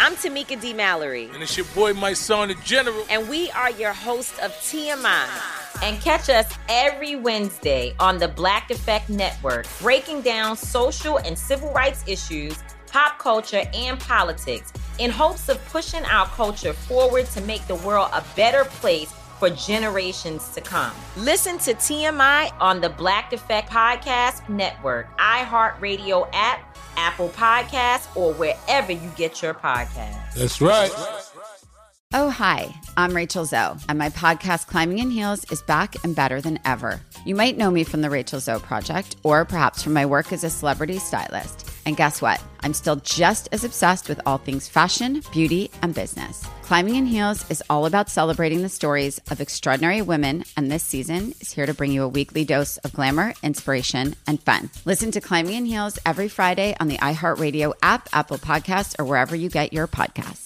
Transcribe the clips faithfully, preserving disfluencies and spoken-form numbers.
I'm Tamika D. Mallory. And it's your boy, my son, the General. And we are your hosts of T M I. And catch us every Wednesday on the Black Effect Network, breaking down social and civil rights issues, pop culture, and politics in hopes of pushing our culture forward to make the world a better place for generations to come. Listen to T M I on the Black Effect Podcast Network, iHeartRadio app, Apple Podcasts, or wherever you get your podcasts. That's right. Oh, hi, I'm Rachel Zoe, and my podcast, Climbing in Heels, is back and better than ever. You might know me from the Rachel Zoe Project, or perhaps from my work as a celebrity stylist. And guess what? I'm still just as obsessed with all things fashion, beauty, and business. Climbing in Heels is all about celebrating the stories of extraordinary women, and this season is here to bring you a weekly dose of glamour, inspiration, and fun. Listen to Climbing in Heels every Friday on the iHeartRadio app, Apple Podcasts, or wherever you get your podcasts.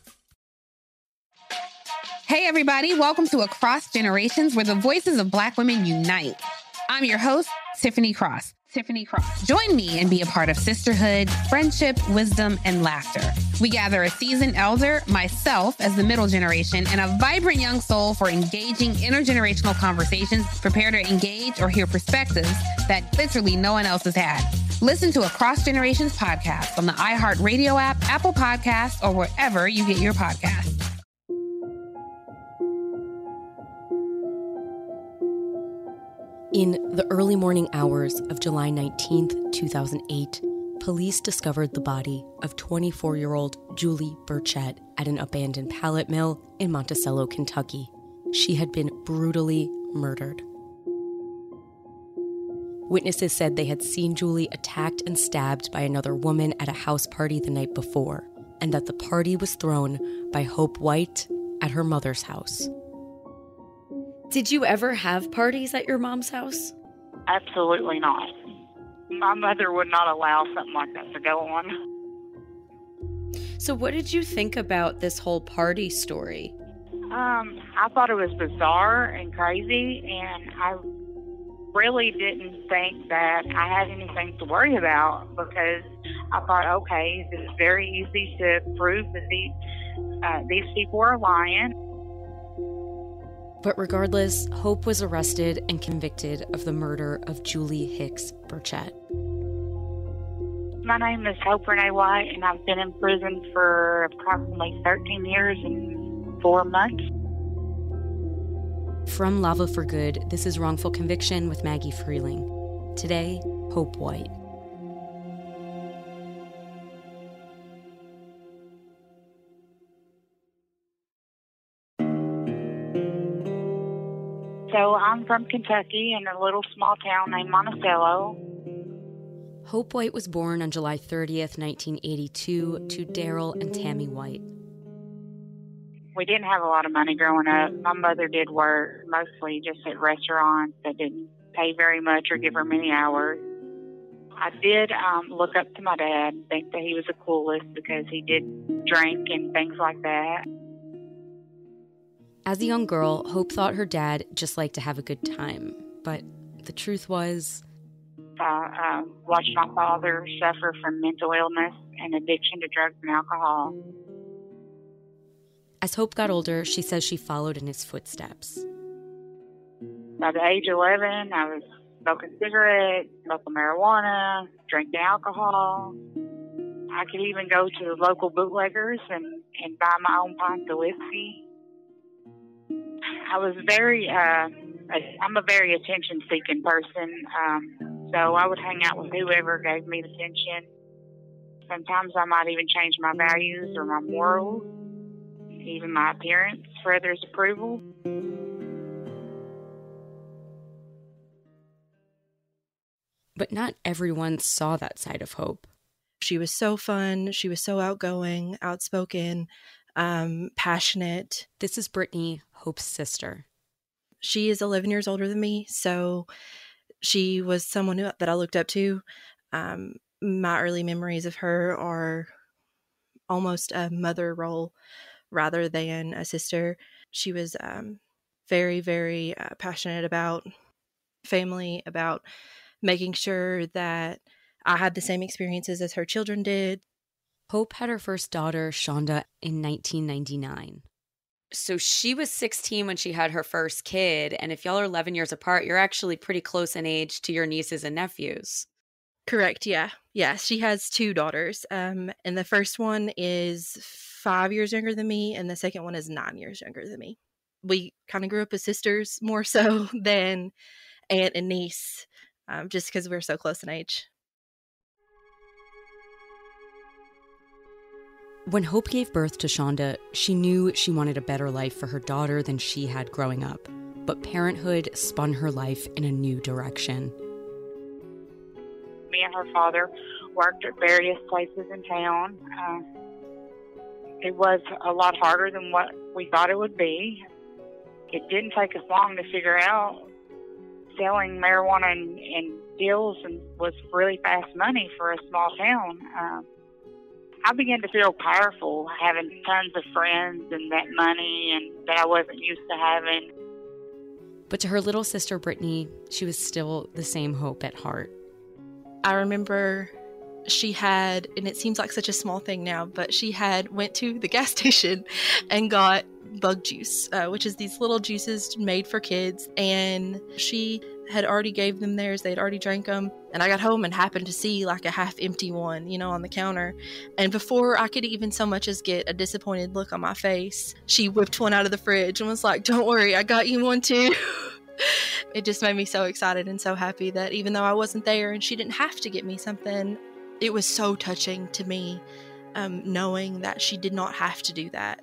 Hey, everybody. Welcome to Across Generations, where the voices of Black women unite. I'm your host, Tiffany Cross. Tiffany Cross. Join me and be a part of sisterhood, friendship, wisdom, and laughter. We gather a seasoned elder, myself as the middle generation, and a vibrant young soul for engaging intergenerational conversations. Prepare to engage or hear perspectives that literally no one else has had. Listen to Across Generations podcast on the iHeartRadio app, Apple Podcasts, or wherever you get your podcasts. In the early morning hours of July nineteenth, two thousand eight, police discovered the body of twenty-four-year-old Julie Burchett at an abandoned pallet mill in Monticello, Kentucky. She had been brutally murdered. Witnesses said they had seen Julie attacked and stabbed by another woman at a house party the night before, and that the party was thrown by Hope White at her mother's house. Did you ever have parties at your mom's house? Absolutely not. My mother would not allow something like that to go on. So what did you think about this whole party story? Um, I thought it was bizarre and crazy, and I really didn't think that I had anything to worry about, because I thought, okay, it's very easy to prove that these, uh, these people are lying. But regardless, Hope was arrested and convicted of the murder of Julie Hicks Burchett. My name is Hope Renee White, and I've been in prison for approximately thirteen years and four months. From Lava for Good, this is Wrongful Conviction with Maggie Freeling. Today, Hope White. So I'm from Kentucky in a little small town named Monticello. Hope White was born on July thirtieth, nineteen eighty-two, to Daryl and Tammy White. We didn't have a lot of money growing up. My mother did work mostly just at restaurants that didn't pay very much or give her many hours. I did um, look up to my dad and think that he was the coolest because he did drink and things like that. As a young girl, Hope thought her dad just liked to have a good time. But the truth was, I uh, watched my father suffer from mental illness and addiction to drugs and alcohol. As Hope got older, she says she followed in his footsteps. By the age of eleven, I was smoking cigarettes, smoking marijuana, drinking alcohol. I could even go to the local bootleggers and, and buy my own pints of whiskey. I was very, uh, I'm a very attention-seeking person, um, so I would hang out with whoever gave me attention. Sometimes I might even change my values or my morals, even my appearance for others' approval. But not everyone saw that side of Hope. She was so fun. She was so outgoing, outspoken, um, passionate. This is Brittany, Hope's sister. She is eleven years older than me, so she was someone who, that I looked up to. Um, my early memories of her are almost a mother role rather than a sister. She was um, very, very uh, passionate about family, about making sure that I had the same experiences as her children did. Hope had her first daughter, Shonda, in nineteen ninety-nine. So she was sixteen when she had her first kid, and if y'all are eleven years apart, you're actually pretty close in age to your nieces and nephews. Correct, yeah. Yeah, she has two daughters, um, and the first one is five years younger than me, and the second one is nine years younger than me. We kind of grew up as sisters more so than aunt and niece, um, just because we're so close in age. When Hope gave birth to Shonda, she knew she wanted a better life for her daughter than she had growing up. But parenthood spun her life in a new direction. Me and her father worked at various places in town. Uh, it was a lot harder than what we thought it would be. It didn't take us long to figure out selling marijuana and, and deals and was really fast money for a small town. Uh, I began to feel powerful, having tons of friends and that money and that I wasn't used to having. But to her little sister, Brittany, she was still the same Hope at heart. I remember she had, and it seems like such a small thing now, but she had went to the gas station and got bug juice, uh, which is these little juices made for kids. And she had already gave them theirs. They'd already drank them. And I got home and happened to see like a half empty one, you know, on the counter. And before I could even so much as get a disappointed look on my face, she whipped one out of the fridge and was like, "Don't worry, I got you one too." It just made me so excited and so happy that even though I wasn't there and she didn't have to get me something, it was so touching to me, um, knowing that she did not have to do that.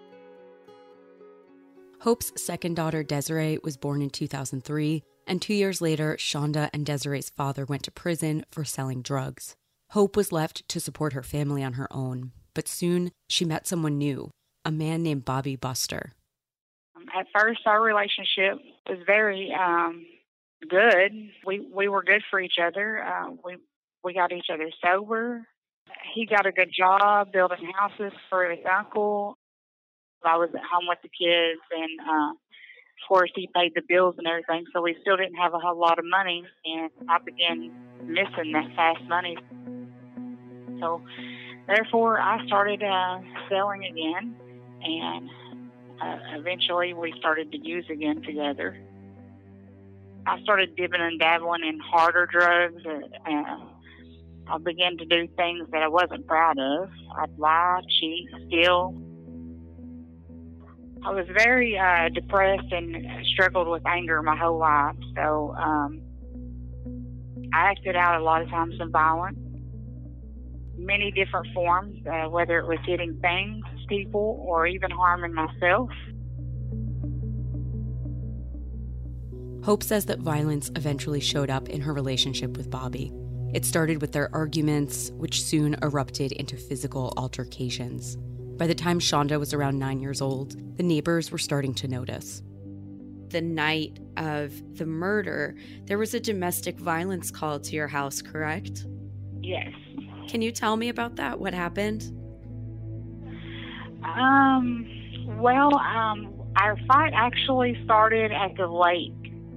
Hope's second daughter, Desiree, was born in two thousand three, and two years later, Shonda and Desiree's father went to prison for selling drugs. Hope was left to support her family on her own, but soon she met someone new, a man named Bobby Buster. At first, our relationship was very um, good. We we were good for each other. Uh, we we got each other sober. He got a good job building houses for his uncle. I was at home with the kids, and uh, of course, he paid the bills and everything, so we still didn't have a whole lot of money, and I began missing that fast money. So, therefore, I started uh, selling again, and uh, eventually we started to use again together. I started dipping and dabbling in harder drugs. Uh, I began to do things that I wasn't proud of. I'd lie, cheat, steal. I was very uh, depressed and struggled with anger my whole life. So um, I acted out a lot of times in violence, many different forms, uh, whether it was hitting things, people, or even harming myself. Hope says that violence eventually showed up in her relationship with Bobby. It started with their arguments, which soon erupted into physical altercations. By the time Shonda was around nine years old, the neighbors were starting to notice. The night of the murder, there was a domestic violence call to your house, correct? Yes. Can you tell me about that? What happened? Um, well, um, our fight actually started at the lake.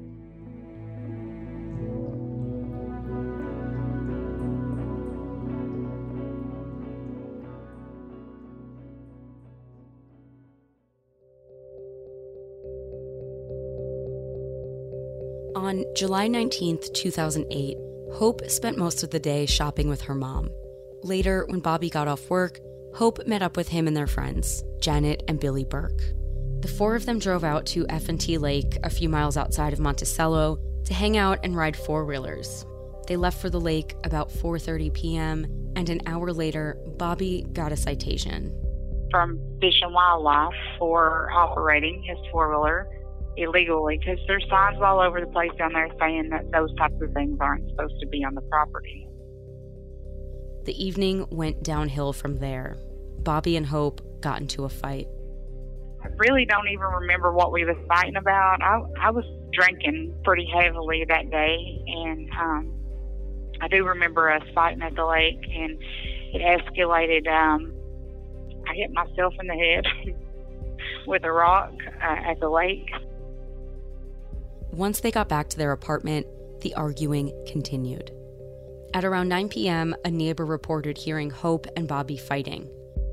On July nineteenth, two thousand eight, Hope spent most of the day shopping with her mom. Later, when Bobby got off work, Hope met up with him and their friends, Janet and Billy Burke. The four of them drove out to F and T Lake, a few miles outside of Monticello, to hang out and ride four-wheelers. They left for the lake about four thirty p.m., and an hour later, Bobby got a citation. From Fish and Wildlife for operating his four-wheeler illegally, because there's signs all over the place down there saying that those types of things aren't supposed to be on the property. The evening went downhill from there. Bobby and Hope got into a fight. I really don't even remember what we was fighting about. I, I was drinking pretty heavily that day, and um, I do remember us fighting at the lake, and it escalated. Um, I hit myself in the head with a rock uh, at the lake. Once they got back to their apartment, the arguing continued. At around nine p.m., a neighbor reported hearing Hope and Bobby fighting.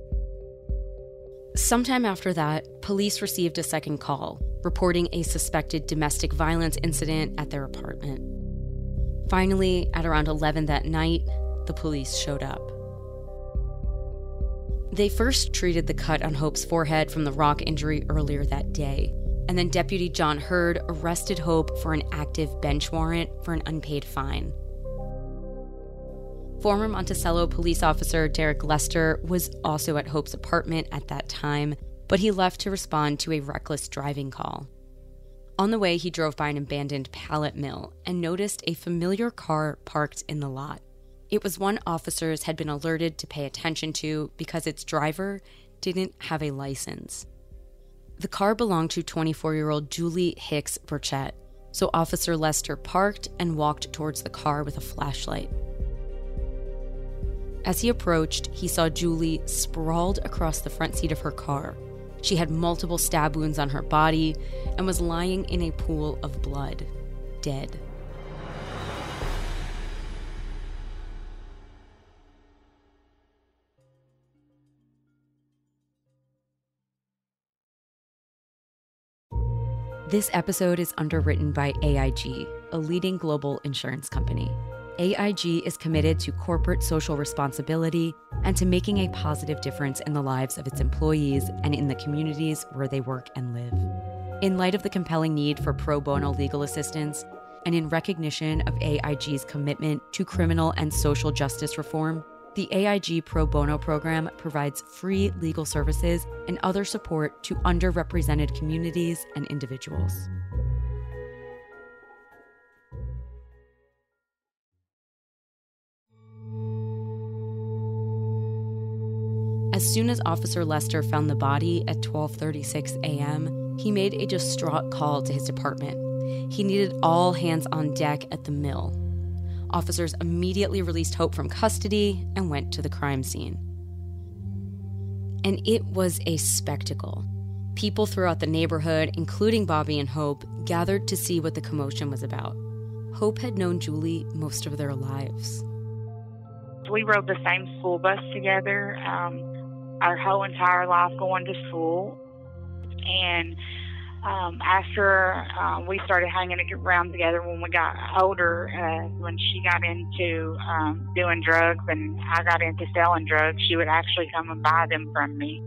Sometime after that, police received a second call, reporting a suspected domestic violence incident at their apartment. Finally, at around eleven that night, the police showed up. They first treated the cut on Hope's forehead from the rock injury earlier that day, and then Deputy John Hurd arrested Hope for an active bench warrant for an unpaid fine. Former Monticello police officer Derek Lester was also at Hope's apartment at that time, but he left to respond to a reckless driving call. On the way, he drove by an abandoned pallet mill and noticed a familiar car parked in the lot. It was one officers had been alerted to pay attention to because its driver didn't have a license. The car belonged to twenty-four-year-old Julie Hicks Burchett, so Officer Lester parked and walked towards the car with a flashlight. As he approached, he saw Julie sprawled across the front seat of her car. She had multiple stab wounds on her body and was lying in a pool of blood, dead. This episode is underwritten by A I G, a leading global insurance company. A I G is committed to corporate social responsibility and to making a positive difference in the lives of its employees and in the communities where they work and live. In light of the compelling need for pro bono legal assistance, and in recognition of A I G's commitment to criminal and social justice reform, the A I G Pro Bono program provides free legal services and other support to underrepresented communities and individuals. As soon as Officer Lester found the body at twelve thirty-six a.m., he made a distraught call to his department. He needed all hands on deck at the mill. Officers immediately released Hope from custody and went to the crime scene. And it was a spectacle. People throughout the neighborhood, including Bobby and Hope, gathered to see what the commotion was about. Hope had known Julie most of their lives. We rode the same school bus together. Um, our whole entire life going to school. And um, after uh, we started hanging around together when we got older, uh, when she got into um, doing drugs and I got into selling drugs, she would actually come and buy them from me.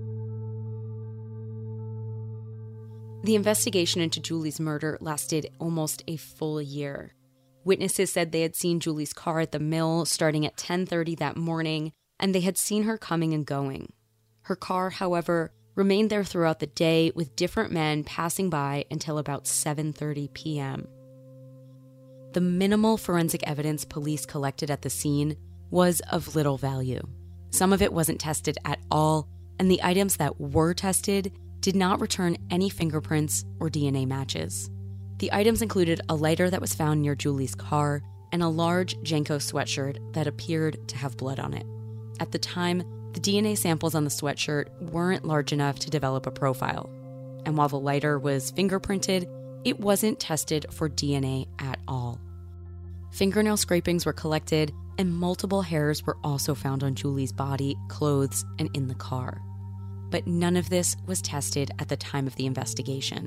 The investigation into Julie's murder lasted almost a full year. Witnesses said they had seen Julie's car at the mill starting at ten thirty that morning, and they had seen her coming and going. Her car, however, remained there throughout the day with different men passing by until about seven thirty p.m. The minimal forensic evidence police collected at the scene was of little value. Some of it wasn't tested at all, and the items that were tested did not return any fingerprints or D N A matches. The items included a lighter that was found near Julie's car and a large Janko sweatshirt that appeared to have blood on it. At the time, the D N A samples on the sweatshirt weren't large enough to develop a profile. And while the lighter was fingerprinted, it wasn't tested for D N A at all. Fingernail scrapings were collected, and multiple hairs were also found on Julie's body, clothes, and in the car. But none of this was tested at the time of the investigation.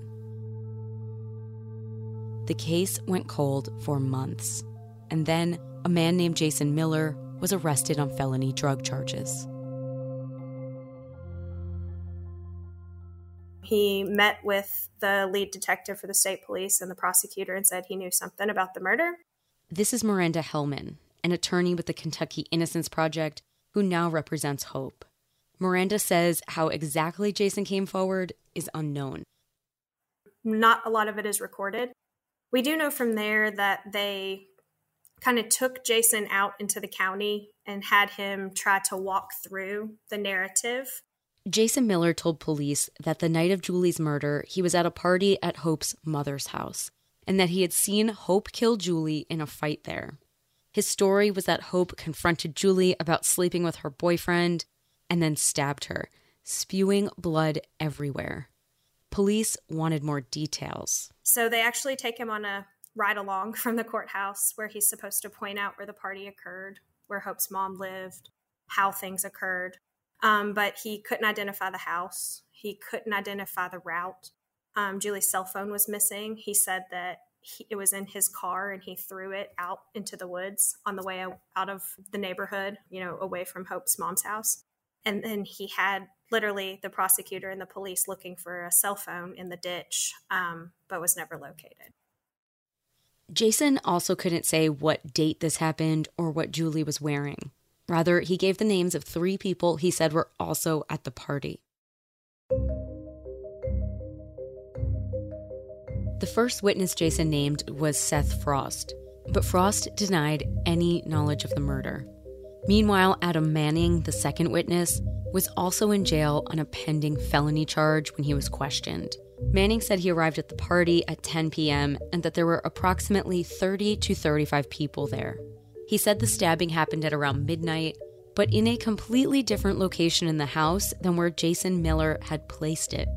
The case went cold for months, and then a man named Jason Miller was arrested on felony drug charges. He met with the lead detective for the state police and the prosecutor and said he knew something about the murder. This is Miranda Hellman, an attorney with the Kentucky Innocence Project, who now represents Hope. Miranda says how exactly Jason came forward is unknown. Not a lot of it is recorded. We do know from there that they kind of took Jason out into the county and had him try to walk through the narrative. Jason Miller told police that the night of Julie's murder, he was at a party at Hope's mother's house, and that he had seen Hope kill Julie in a fight there. His story was that Hope confronted Julie about sleeping with her boyfriend and then stabbed her, spewing blood everywhere. Police wanted more details. So they actually take him on a ride along from the courthouse where he's supposed to point out where the party occurred, where Hope's mom lived, how things occurred. Um, but he couldn't identify the house. He couldn't identify the route. Um, Julie's cell phone was missing. He said that he, it was in his car and he threw it out into the woods on the way out of the neighborhood, you know, away from Hope's mom's house. And then he had literally the prosecutor and the police looking for a cell phone in the ditch, um, but was never located. Jason also couldn't say what date this happened or what Julie was wearing. Rather, he gave the names of three people he said were also at the party. The first witness Jason named was Seth Frost, but Frost denied any knowledge of the murder. Meanwhile, Adam Manning, the second witness, was also in jail on a pending felony charge when he was questioned. Manning said he arrived at the party at ten p.m. and that there were approximately thirty to thirty-five people there. He said the stabbing happened at around midnight, but in a completely different location in the house than where Jason Miller had placed it.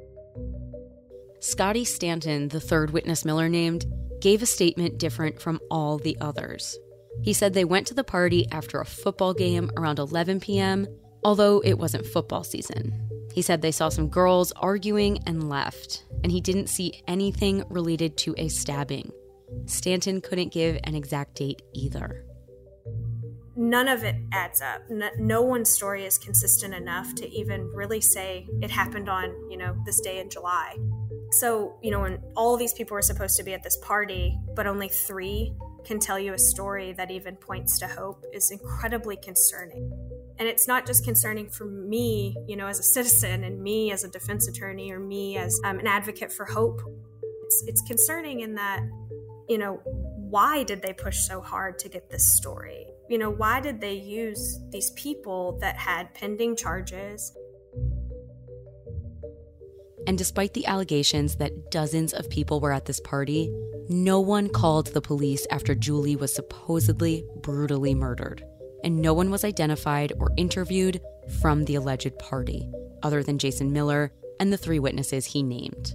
Scotty Stanton, the third witness Miller named, gave a statement different from all the others. He said they went to the party after a football game around eleven p.m., although it wasn't football season. He said they saw some girls arguing and left, and he didn't see anything related to a stabbing. Stanton couldn't give an exact date either. None of it adds up. No, no one's story is consistent enough to even really say it happened on, you know, this day in July. So, you know, when all of these people were supposed to be at this party, but only three can tell you a story that even points to hope is incredibly concerning. And it's not just concerning for me, you know, as a citizen and me as a defense attorney or me as um, an advocate for hope. It's, it's concerning in that, you know, why did they push so hard to get this story? You know, why did they use these people that had pending charges? And despite the allegations that dozens of people were at this party, no one called the police after Julie was supposedly brutally murdered. And no one was identified or interviewed from the alleged party, other than Jason Miller and the three witnesses he named.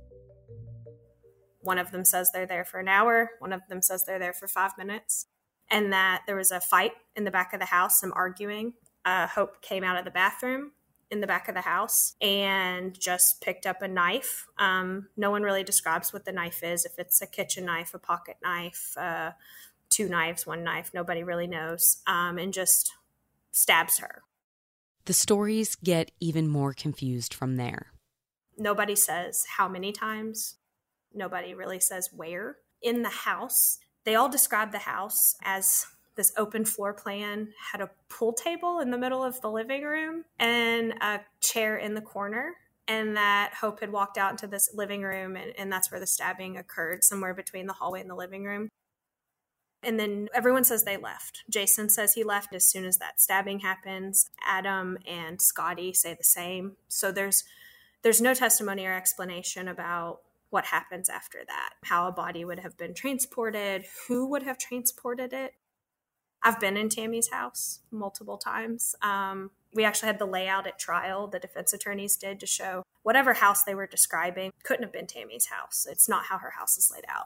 One of them says they're there for an hour. One of them says they're there for five minutes. And that there was a fight in the back of the house, some arguing. Uh, Hope came out of the bathroom in the back of the house and just picked up a knife. Um, no one really describes what the knife is, if it's a kitchen knife, a pocket knife, uh, two knives, one knife, nobody really knows, um, and just stabs her. The stories get even more confused from there. Nobody says how many times. Nobody really says where. In the house, they all describe the house as this open floor plan, had a pool table in the middle of the living room and a chair in the corner, and that Hope had walked out into this living room, and, and that's where the stabbing occurred, somewhere between the hallway and the living room. And then everyone says they left. Jason says he left as soon as that stabbing happens. Adam and Scotty say the same. So there's there's no testimony or explanation about what happens after that, how a body would have been transported, who would have transported it. I've been in Tammy's house multiple times. Um, we actually had the layout at trial the defense attorneys did to show whatever house they were describing couldn't have been Tammy's house. It's not how her house is laid out.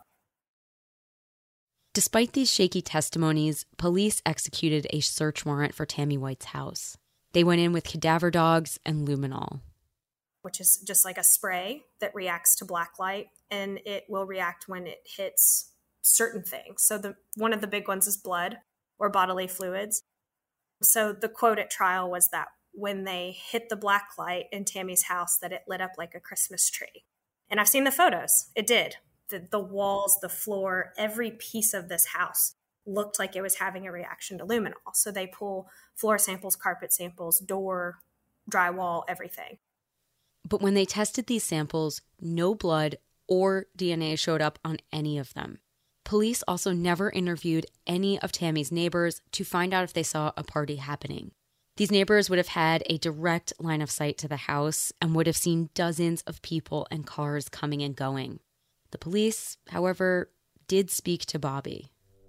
Despite these shaky testimonies, police executed a search warrant for Tammy White's house. They went in with cadaver dogs and luminol, which is just like a spray that reacts to black light, and it will react when it hits certain things. So the one of the big ones is blood or bodily fluids. So the quote at trial was that when they hit the black light in Tammy's house, that it lit up like a Christmas tree. And I've seen the photos. It did. The, the walls, the floor, every piece of this house looked like it was having a reaction to luminol. So they pull floor samples, carpet samples, door, drywall, everything. But when they tested these samples, no blood or D N A showed up on any of them. Police also never interviewed any of Tammy's neighbors to find out if they saw a party happening. These neighbors would have had a direct line of sight to the house and would have seen dozens of people and cars coming and going. The police, however, did speak to Bobby.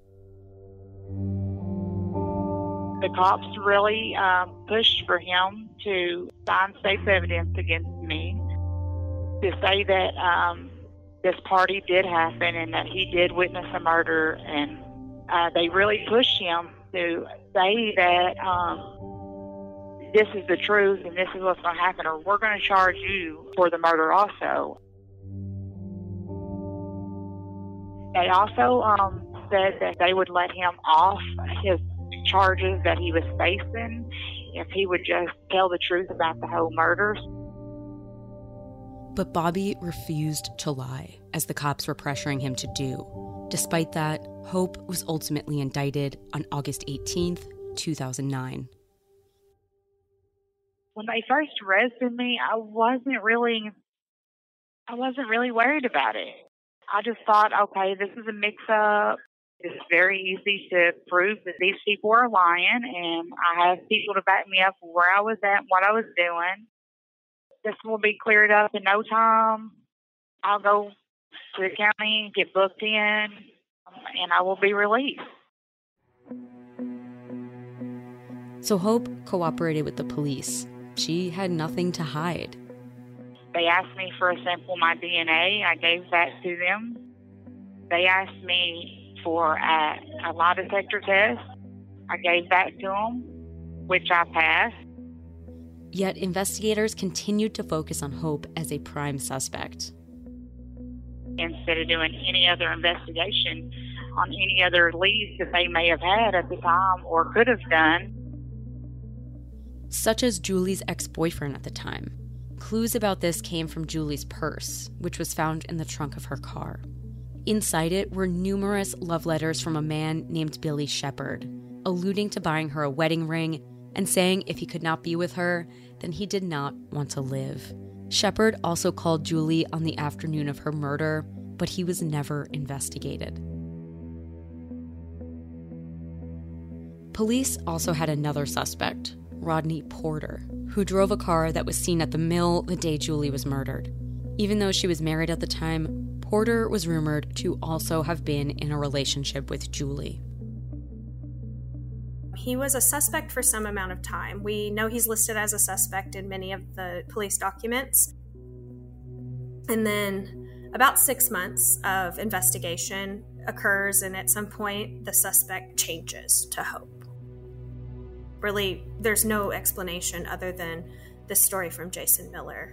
The cops really um, pushed for him to find safe evidence against me, to say that um, this party did happen and that he did witness a murder, and uh, they really pushed him to say that um, this is the truth and this is what's going to happen, or we're going to charge you for the murder also. They also um, said that they would let him off his charges that he was facing if he would just tell the truth about the whole murders. But Bobby refused to lie, as the cops were pressuring him to do. Despite that, Hope was ultimately indicted on August eighteenth, two thousand nine. When they first arrested me, I wasn't really, I wasn't really worried about it. I just thought, okay, this is a mix-up. It's very easy to prove that these people are lying, and I have people to back me up where I was at and what I was doing. This will be cleared up in no time. I'll go to the county, get booked in, and I will be released. So Hope cooperated with the police. She had nothing to hide. They asked me for a sample of my D N A. I gave that to them. They asked me for a, a lie detector test. I gave that to them, which I passed. Yet investigators continued to focus on Hope as a prime suspect. Instead of doing any other investigation on any other leads that they may have had at the time or could have done. Such as Julie's ex-boyfriend at the time. Clues about this came from Julie's purse, which was found in the trunk of her car. Inside it were numerous love letters from a man named Billy Shepard, alluding to buying her a wedding ring and saying if he could not be with her, then he did not want to live. Shepard also called Julie on the afternoon of her murder, but he was never investigated. Police also had another suspect, Rodney Porter, who drove a car that was seen at the mill the day Julie was murdered. Even though she was married at the time, Porter was rumored to also have been in a relationship with Julie. He was a suspect for some amount of time. We know he's listed as a suspect in many of the police documents. And then about six months of investigation occurs, and at some point, the suspect changes to Hope. Really, there's no explanation other than this story from Jason Miller.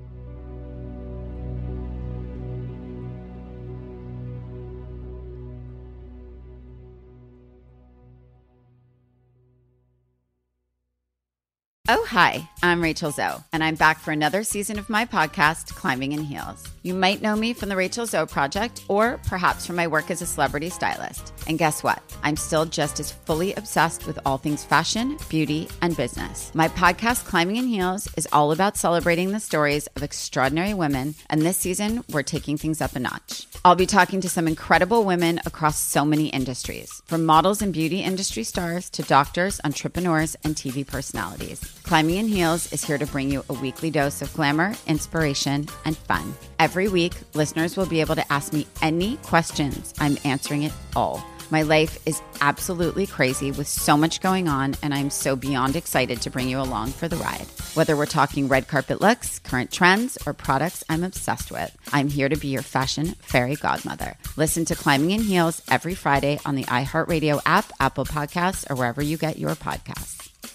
Oh, hi, I'm Rachel Zoe, and I'm back for another season of my podcast, Climbing in Heels. You might know me from the Rachel Zoe Project, or perhaps from my work as a celebrity stylist. And guess what? I'm still just as fully obsessed with all things fashion, beauty, and business. My podcast, Climbing in Heels, is all about celebrating the stories of extraordinary women, and this season, we're taking things up a notch. I'll be talking to some incredible women across so many industries, from models and beauty industry stars to doctors, entrepreneurs, and T V personalities. Climbing in Heels is here to bring you a weekly dose of glamour, inspiration, and fun. Every week, listeners will be able to ask me any questions. I'm answering it all. My life is absolutely crazy with so much going on, and I'm so beyond excited to bring you along for the ride. Whether we're talking red carpet looks, current trends, or products I'm obsessed with, I'm here to be your fashion fairy godmother. Listen to Climbing in Heels every Friday on the iHeartRadio app, Apple Podcasts, or wherever you get your podcasts.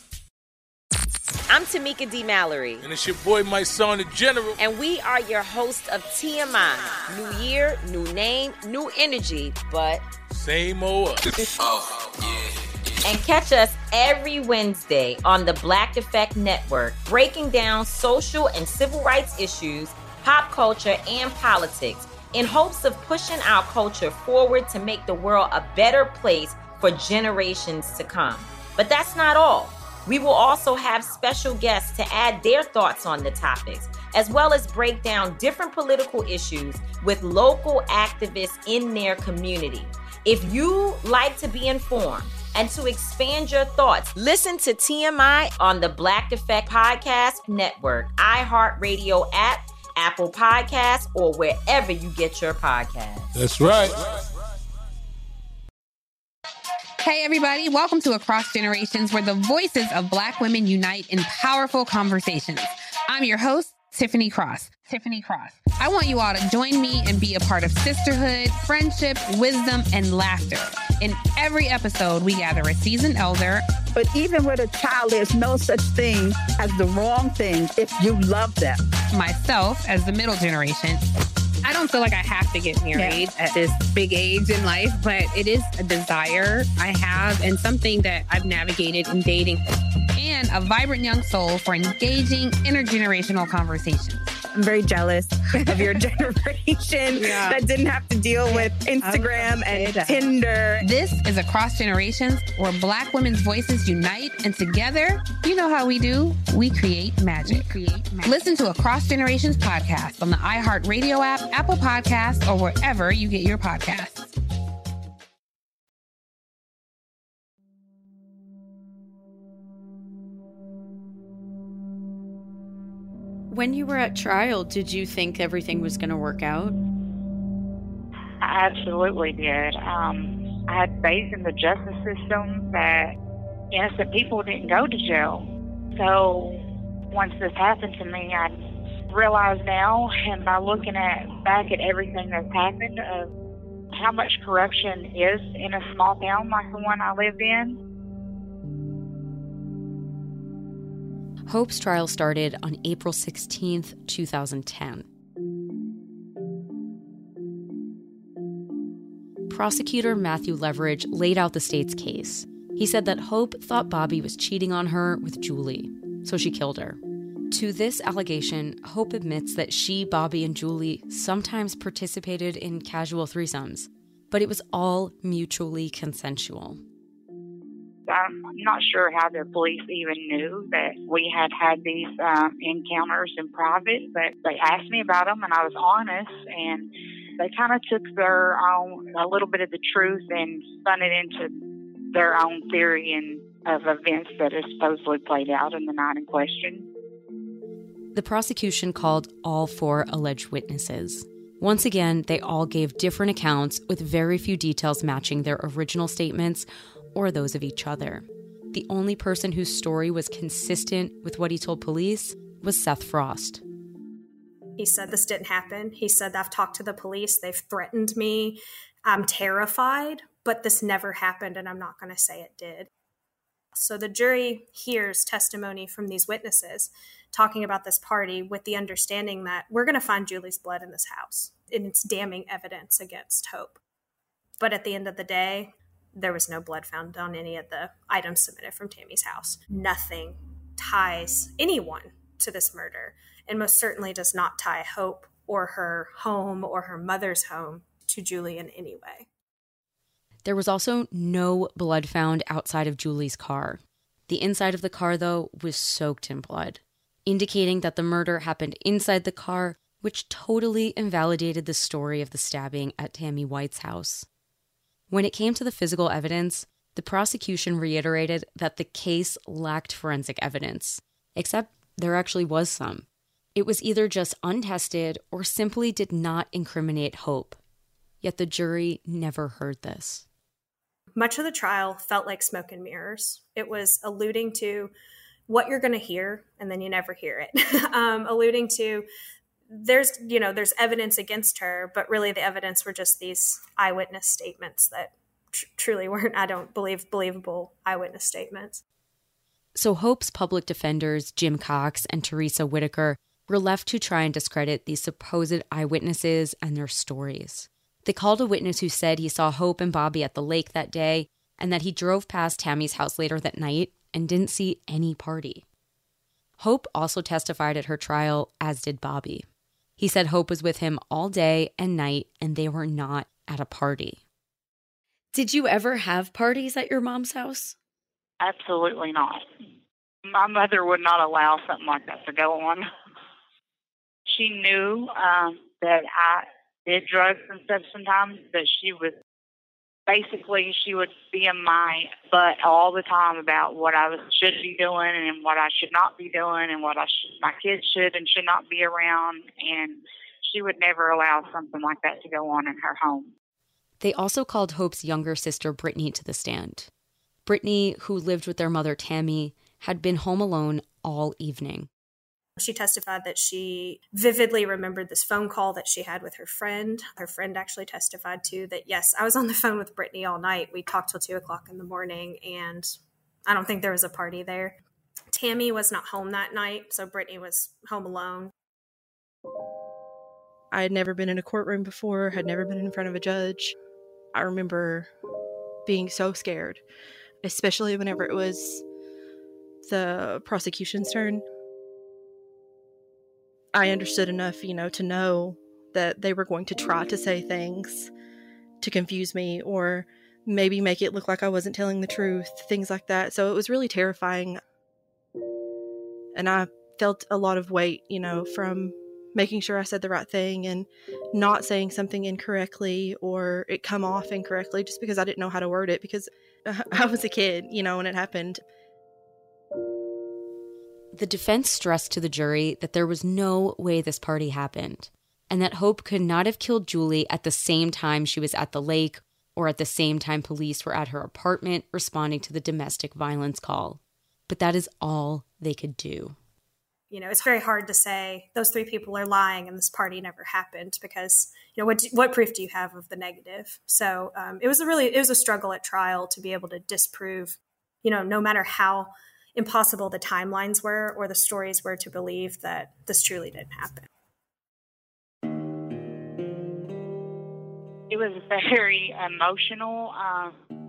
I'm Tamika D. Mallory. And it's your boy, my son, the General. And we are your host of T M I. New year, new name, new energy, but same old us. Oh, yeah. And catch us every Wednesday on the Black Effect Network, breaking down social and civil rights issues, pop culture, and politics in hopes of pushing our culture forward to make the world a better place for generations to come. But that's not all. We will also have special guests to add their thoughts on the topics, as well as break down different political issues with local activists in their community. If you like to be informed and to expand your thoughts, listen to T M I on the Black Effect Podcast Network, iHeartRadio app, Apple Podcasts, or wherever you get your podcasts. That's right. Hey, everybody. Welcome to Across Generations, where the voices of Black women unite in powerful conversations. I'm your host, Tiffany Cross. Tiffany Cross. I want you all to join me and be a part of sisterhood, friendship, wisdom, and laughter. In every episode, we gather a seasoned elder. But even with a child, there's no such thing as the wrong thing if you love them. Myself as the middle generation. I don't feel like I have to get married yeah. at this big age in life, but it is a desire I have and something that I've navigated in dating. And a vibrant young soul for engaging intergenerational conversations. I'm very jealous of your generation yeah. that didn't have to deal with Instagram and that. Tinder. This is Across Generations, where Black women's voices unite, and together, you know how we do, we create magic. We create magic. Listen to Across Generations podcast on the iHeartRadio app, Apple Podcasts, or wherever you get your podcasts. When you were at trial, did you think everything was going to work out? I absolutely did. Um, I had faith in the justice system that innocent people didn't go to jail. So once this happened to me, I realize now, and by looking at back at everything that's happened, of how much corruption is in a small town like the one I lived in. Hope's trial started on April sixteenth, two thousand ten. Prosecutor Matthew Leverage laid out the state's case. He said that Hope thought Bobby was cheating on her with Julie, so she killed her. To this allegation, Hope admits that she, Bobby, and Julie sometimes participated in casual threesomes, but it was all mutually consensual. I'm not sure how the police even knew that we had had these um, encounters in private, but they asked me about them, and I was honest, and they kind of took their own, a little bit of the truth and spun it into their own theory and of events that have supposedly played out in the night in question. The prosecution called all four alleged witnesses. Once again, they all gave different accounts with very few details matching their original statements or those of each other. The only person whose story was consistent with what he told police was Seth Frost. He said this didn't happen. He said, I've talked to the police. They've threatened me. I'm terrified, but this never happened, and I'm not going to say it did. So the jury hears testimony from these witnesses talking about this party with the understanding that we're going to find Julie's blood in this house, and it's damning evidence against Hope. But at the end of the day, there was no blood found on any of the items submitted from Tammy's house. Nothing ties anyone to this murder, and most certainly does not tie Hope or her home or her mother's home to Julie in any way. There was also no blood found outside of Julie's car. The inside of the car, though, was soaked in blood, indicating that the murder happened inside the car, which totally invalidated the story of the stabbing at Tammy White's house. When it came to the physical evidence, the prosecution reiterated that the case lacked forensic evidence, except there actually was some. It was either just untested or simply did not incriminate Hope. Yet the jury never heard this. Much of the trial felt like smoke and mirrors. It was alluding to what you're going to hear, and then you never hear it. um, alluding to there's, you know, there's evidence against her, but really the evidence were just these eyewitness statements that tr- truly weren't, I don't believe, believable eyewitness statements. So Hope's public defenders, Jim Cox and Teresa Whitaker, were left to try and discredit these supposed eyewitnesses and their stories. They called a witness who said he saw Hope and Bobby at the lake that day and that he drove past Tammy's house later that night and didn't see any party. Hope also testified at her trial, as did Bobby. He said Hope was with him all day and night and they were not at a party. Did you ever have parties at your mom's house? Absolutely not. My mother would not allow something like that to go on. She knew um, that I did drugs and stuff sometimes, but she was basically, she would be in my butt all the time about what I was, should be doing and what I should not be doing and what I should, my kids should and should not be around. And she would never allow something like that to go on in her home. They also called Hope's younger sister, Brittany, to the stand. Brittany, who lived with their mother, Tammy, had been home alone all evening. She testified that she vividly remembered this phone call that she had with her friend. Her friend actually testified to that, yes, I was on the phone with Brittany all night. We talked till two o'clock in the morning, and I don't think there was a party there. Tammy was not home that night, so Brittany was home alone. I had never been in a courtroom before, had never been in front of a judge. I remember being so scared, especially whenever it was the prosecution's turn. I understood enough, you know, to know that they were going to try to say things to confuse me or maybe make it look like I wasn't telling the truth, things like that. So it was really terrifying. And I felt a lot of weight, you know, from making sure I said the right thing and not saying something incorrectly or it come off incorrectly just because I didn't know how to word it, because I was a kid, you know, when it happened. The defense stressed to the jury that there was no way this party happened, and that Hope could not have killed Julie at the same time she was at the lake or at the same time police were at her apartment responding to the domestic violence call. But that is all they could do. You know, it's very hard to say those three people are lying and this party never happened because, you know, what do, what proof do you have of the negative? So um, it was a really, it was a struggle at trial to be able to disprove, you know, no matter how impossible the timelines were or the stories were to believe that this truly didn't happen. It was very emotional. Um,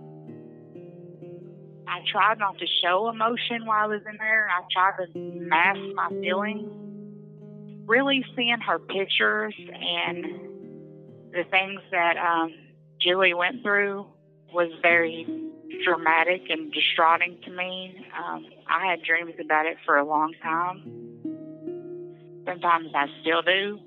I tried not to show emotion while I was in there. I tried to mask my feelings. Really seeing her pictures and the things that um, Julie went through was very dramatic and distraughting to me. Um, I had dreams about it for a long time. Sometimes I still do.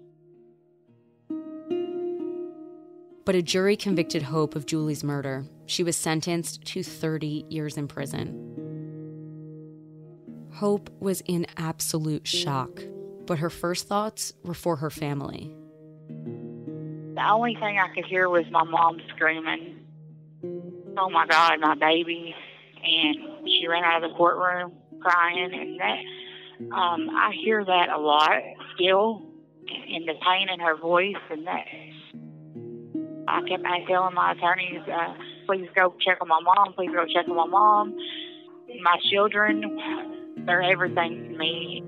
But a jury convicted Hope of Julie's murder. She was sentenced to thirty years in prison. Hope was in absolute shock, but her first thoughts were for her family. The only thing I could hear was my mom screaming, "Oh my God, my baby!" And she ran out of the courtroom crying, and that um, I hear that a lot still, in the pain in her voice, and that I kept telling my attorneys, uh, "Please go check on my mom. Please go check on my mom." My children, they're everything to me.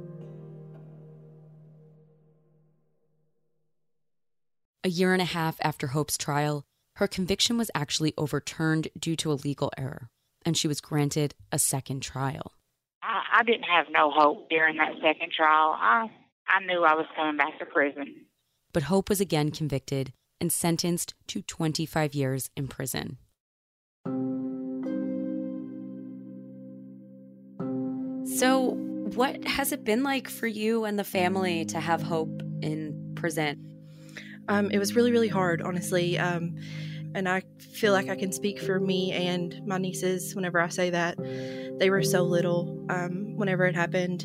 A year and a half after Hope's trial, her conviction was actually overturned due to a legal error, and she was granted a second trial. I, I didn't have no hope during that second trial. I, I knew I was coming back to prison. But Hope was again convicted and sentenced to twenty-five years in prison. So, what has it been like for you and the family to have Hope in prison? Um, it was really, really hard, honestly. Um, and I feel like I can speak for me and my nieces whenever I say that. They were so little um, whenever it happened.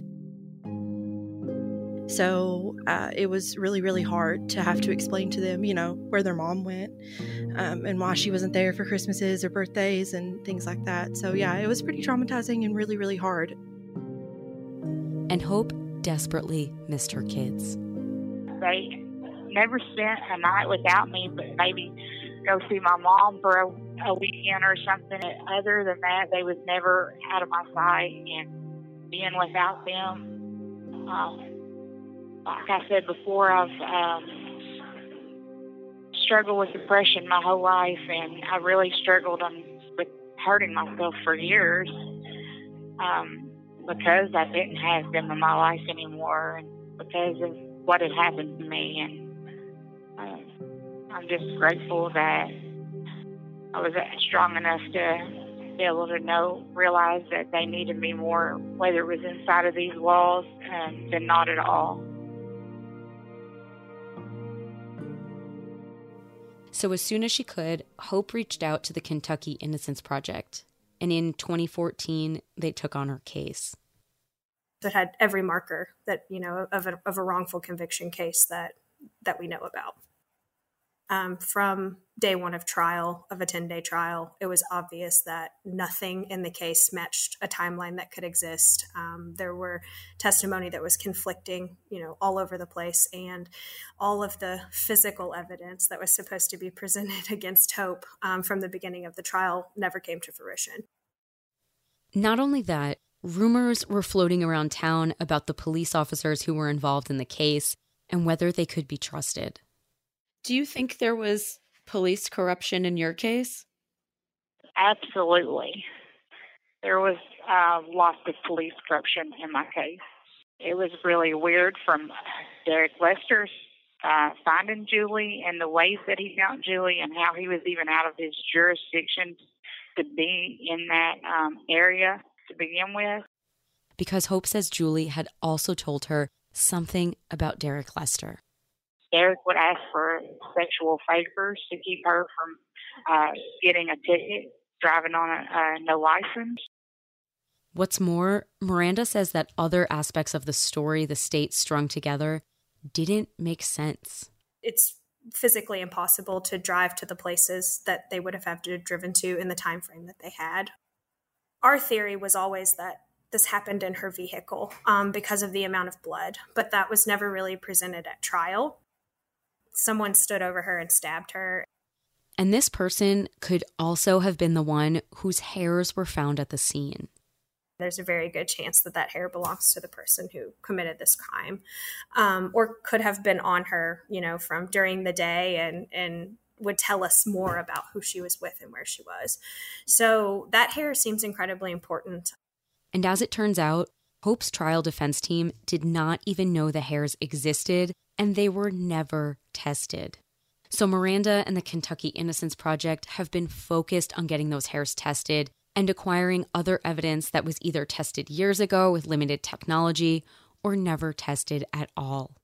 So uh, it was really, really hard to have to explain to them, you know, where their mom went um, and why she wasn't there for Christmases or birthdays and things like that. So, yeah, it was pretty traumatizing and really, really hard. And Hope desperately missed her kids. They never spent a night without me, but maybe go see my mom for a, a weekend or something. Other than that, they was never out of my sight, and being without them, um, like I said before, I've um, struggled with depression my whole life, and I really struggled um, with hurting myself for years um, because I didn't have them in my life anymore, and because of what had happened to me. And uh, I'm just grateful that I was strong enough to be able to know, realize that they needed me more, whether it was inside of these walls um, than not at all. So as soon as she could, Hope reached out to the Kentucky Innocence Project. And in twenty fourteen, they took on her case. That had every marker that, you know, of a, of a wrongful conviction case that, that we know about. Um, from day one of trial, of a ten-day trial, it was obvious that nothing in the case matched a timeline that could exist. Um, there were testimony that was conflicting, you know, all over the place, and all of the physical evidence that was supposed to be presented against Hope um, from the beginning of the trial never came to fruition. Not only that, rumors were floating around town about the police officers who were involved in the case and whether they could be trusted. Do you think there was police corruption in your case? Absolutely. There was uh, lots of police corruption in my case. It was really weird from Derek Lester uh, finding Julie and the ways that he found Julie and how he was even out of his jurisdiction to be in that um, area to begin with. Because Hope says Julie had also told her something about Derek Lester. Derek would ask for sexual favors to keep her from uh, getting a ticket, driving on a, a no license. What's more, Miranda says that other aspects of the story the state strung together didn't make sense. It's physically impossible to drive to the places that they would have had to have driven to in the time frame that they had. Our theory was always that this happened in her vehicle um, because of the amount of blood, but that was never really presented at trial. Someone stood over her and stabbed her. And this person could also have been the one whose hairs were found at the scene. There's a very good chance that that hair belongs to the person who committed this crime, um, or could have been on her, you know, from during the day and, and would tell us more about who she was with and where she was. So that hair seems incredibly important. And as it turns out, Hope's trial defense team did not even know the hairs existed, and they were never tested. So Miranda and the Kentucky Innocence Project have been focused on getting those hairs tested and acquiring other evidence that was either tested years ago with limited technology or never tested at all.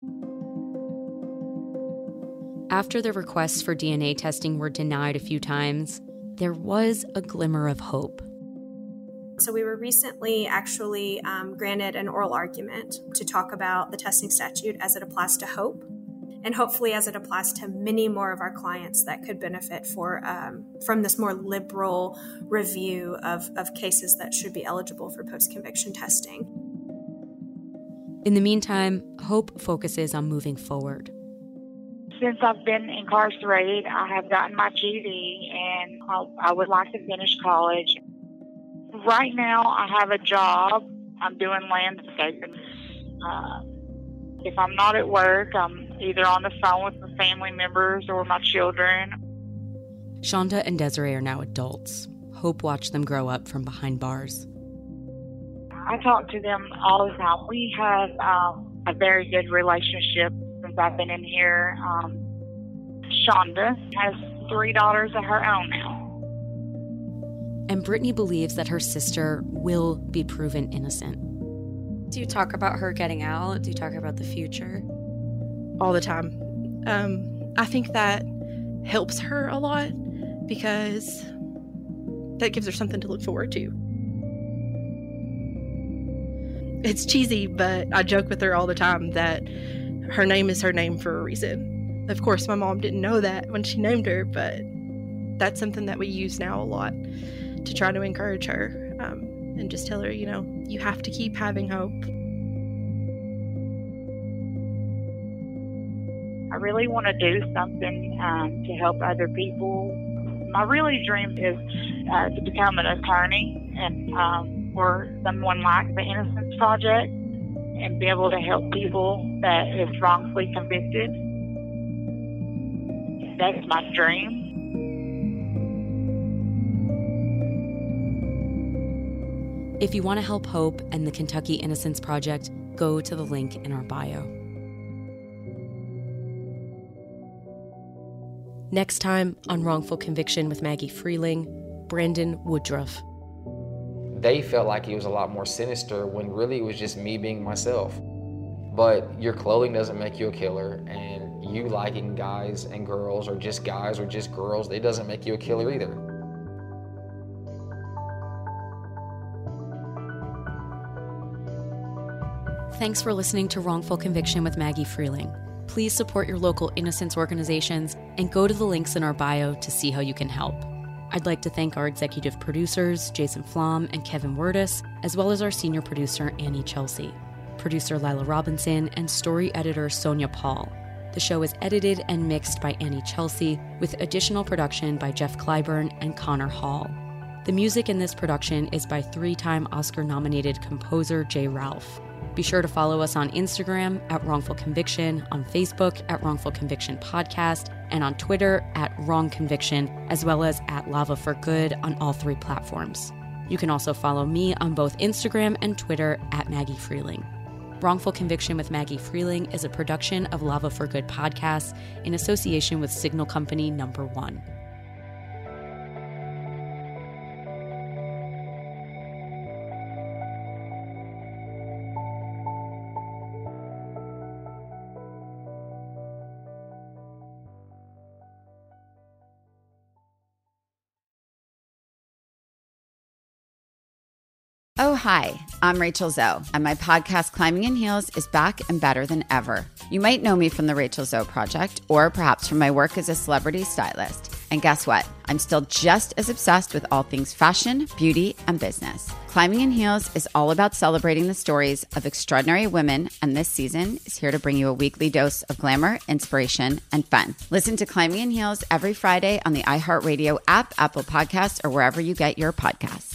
After the requests for D N A testing were denied a few times, there was a glimmer of hope. So we were recently actually um, granted an oral argument to talk about the testing statute as it applies to Hope, and hopefully as it applies to many more of our clients that could benefit for um, from this more liberal review of, of cases that should be eligible for post-conviction testing. In the meantime, Hope focuses on moving forward. Since I've been incarcerated, I have gotten my G E D, and I'll, I would like to finish college. Right now, I have a job. I'm doing landscaping. Uh, if I'm not at work, I'm either on the phone with my family members or my children. Shonda and Desiree are now adults. Hope watched them grow up from behind bars. I talk to them all the time. We have um, a very good relationship since I've been in here. Um, Shonda has three daughters of her own now. And Brittany believes that her sister will be proven innocent. Do you talk about her getting out? Do you talk about the future? All the time. Um, I think that helps her a lot because that gives her something to look forward to. It's cheesy, but I joke with her all the time that her name is her name for a reason. Of course, my mom didn't know that when she named her, but that's something that we use now a lot to try to encourage her um, and just tell her, you know, you have to keep having hope. I really want to do something um, to help other people. My really dream is uh, to become an attorney and um, or someone like the Innocence Project and be able to help people that is wrongfully convicted. That's my dream. If you want to help Hope and the Kentucky Innocence Project, go to the link in our bio. Next time on Wrongful Conviction with Maggie Freeling, Brandon Woodruff. They felt like he was a lot more sinister when really it was just me being myself. But your clothing doesn't make you a killer, and you liking guys and girls or just guys or just girls, it doesn't make you a killer either. Thanks for listening to Wrongful Conviction with Maggie Freeling. please support your local innocence organizations and go to the links in our bio to see how you can help. I'd like to thank our executive producers, Jason Flom and Kevin Wurtis, as well as our senior producer, Annie Chelsea, producer Lila Robinson, and story editor Sonia Paul. The show is edited and mixed by Annie Chelsea, with additional production by Jeff Clyburn and Connor Hall. The music in this production is by three-time Oscar-nominated composer Jay Ralph. Be sure to follow us on Instagram at Wrongful Conviction, on Facebook at Wrongful Conviction Podcast, and on Twitter at Wrong Conviction, as well as at Lava for Good on all three platforms. You can also follow me on both Instagram and Twitter at Maggie Freeling. Wrongful Conviction with Maggie Freeling is a production of Lava for Good podcasts in association with Signal Company Number One. Oh, hi, I'm Rachel Zoe, and my podcast, Climbing in Heels, is back and better than ever. You might know me from the Rachel Zoe Project, or perhaps from my work as a celebrity stylist. And guess what? I'm still just as obsessed with all things fashion, beauty, and business. Climbing in Heels is all about celebrating the stories of extraordinary women, and this season is here to bring you a weekly dose of glamour, inspiration, and fun. Listen to Climbing in Heels every Friday on the iHeartRadio app, Apple Podcasts, or wherever you get your podcasts.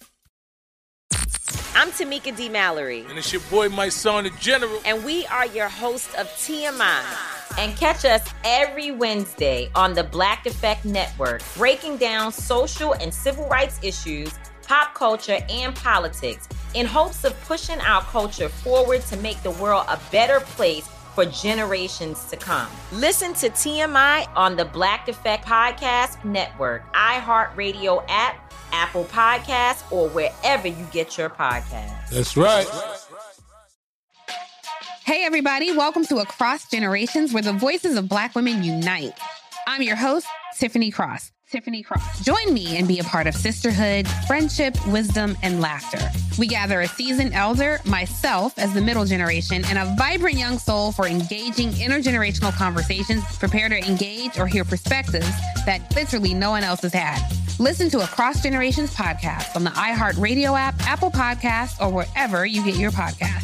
I'm Tamika D. Mallory. And it's your boy, my son, the General. And we are your hosts of T M I. And catch us every Wednesday on the Black Effect Network, breaking down social and civil rights issues, pop culture, and politics in hopes of pushing our culture forward to make the world a better place for generations to come. Listen to T M I on the Black Effect Podcast Network, iHeartRadio app, Apple Podcasts, or wherever you get your podcasts. That's right. Hey, everybody. Welcome to Across Generations, where the voices of Black women unite. I'm your host, Tiffany Cross. Tiffany Cross. Join me and be a part of sisterhood, friendship, wisdom, and laughter. We gather a seasoned elder, myself as the middle generation, and a vibrant young soul for engaging intergenerational conversations. Prepare to engage or hear perspectives that literally no one else has had. Listen to Across Generations podcast on the iHeartRadio app, Apple Podcasts, or wherever you get your podcasts.